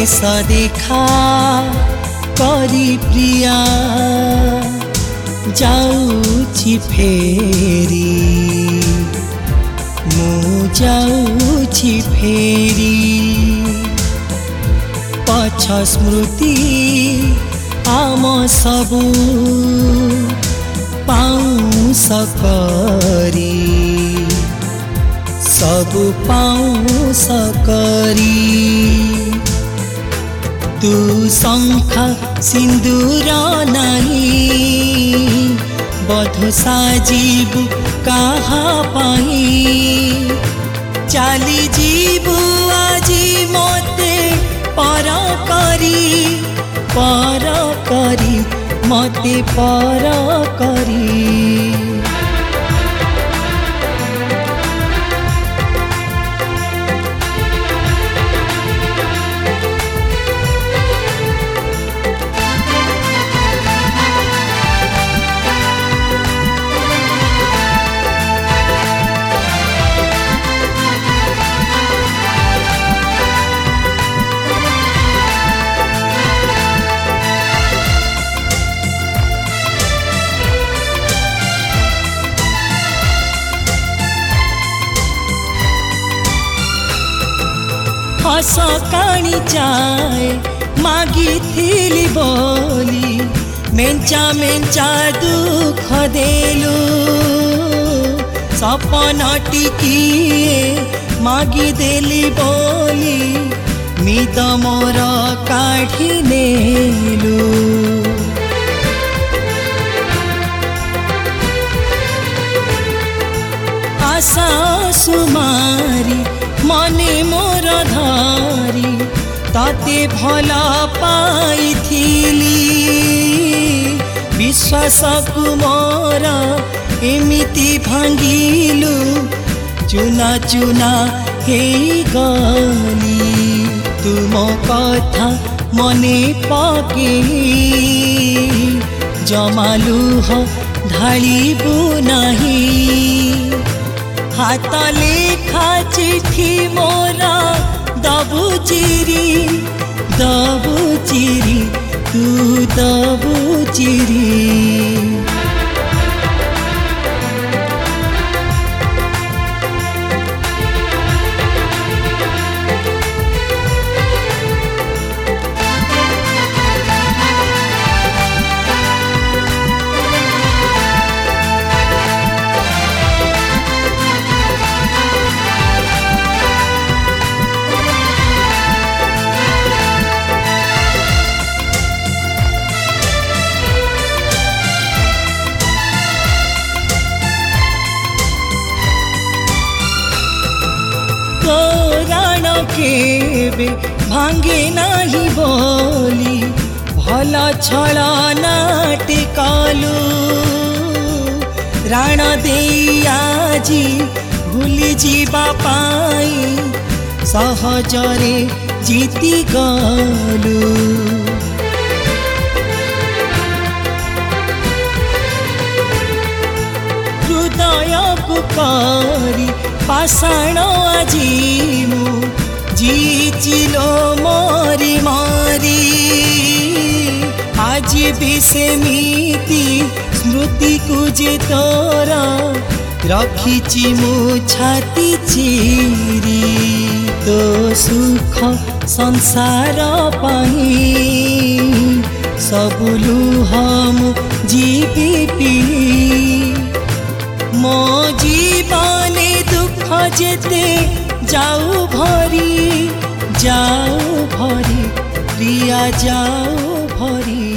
Base देखा करी प्रिया जाऊछि फेरी मु जाऊछि फेरी पछ स्मृति आम सबु पाऊस करी सबु पाऊस करी तू शंख सिंदूर नहीं बधु साजिबु कहा पाई चाली जीबु आजी मते पर करी मते पर करी हस काणी जाए मागी थिली बोली मेंचा मेंचा दुख देलु सपन टिकिए मागी देली बोली मित मोर काढ़ी नेलु आशा सुमारी मने मोर धारी ताते भला पाइथिली विश्वास को मोर एमिति भांगिलु चुना चुना हे गली तुम कथा मने पके जमालुह ढालिबु नहीं हाथ लेखा चिठी मोरा दबु चिरी तू दबु चिरी राण केबे भांगे नहीं बोली भल छल नाटिकलु राण दे आजी भूली जीवा पाई सहजरे जीति गलु हृदय को करी पाषाण आजी मु जीचिलो मारी मारी आज भी सेमिति स्मृति को जे तोरा रखिची मु छाती चिरी तो सुख संसार पाई सबु लुह मु जीवी पी मो जीवने दुख जेते जाऊ भरी प्रिया जाऊ भरी।